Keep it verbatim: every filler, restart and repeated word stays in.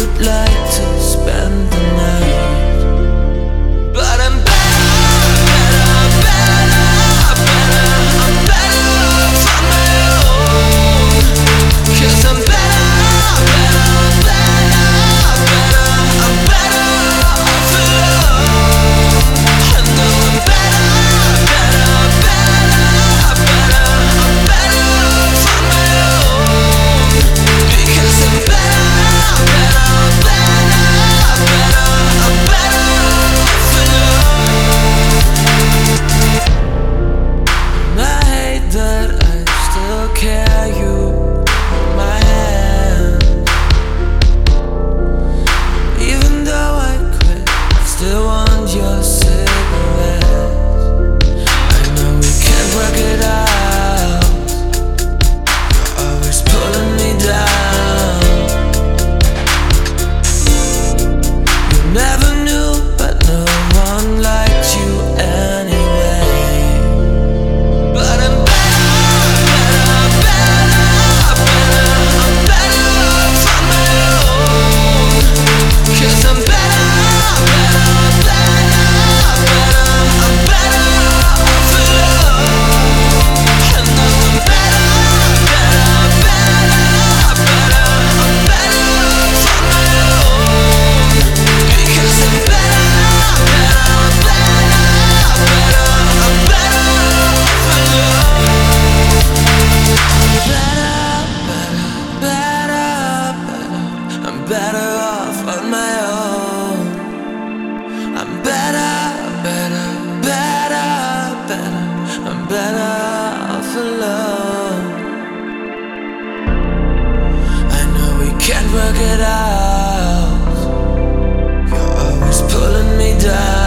would like to spend the night, but I'm better, better, better, better. I'm better off on my own, 'cause I'm better, better, better, better. I'm better off alone. I know I'm better, better, better, better. I'm better off on my own, because I'm better, better, better, better. I'm better off alone. And I hate that I still carry you in my hand. Even though I quit, I still want your cigarette. I know we can't work it out. You're always pulling me down. You never knew, but no one liked you anyway. But I'm better, better, better, better. I'm better off on my own, 'cause I'm better, better, better, better. I'm better off alone. I know I'm better, better, better, better. I'm better off on my own, because I'm better, better, better, better. I'm better off alone. Better, better, better, better. I'm better off on my own. I'm better, better, better, better. I'm better off alone. I know we can't work it out. You're always pulling me down.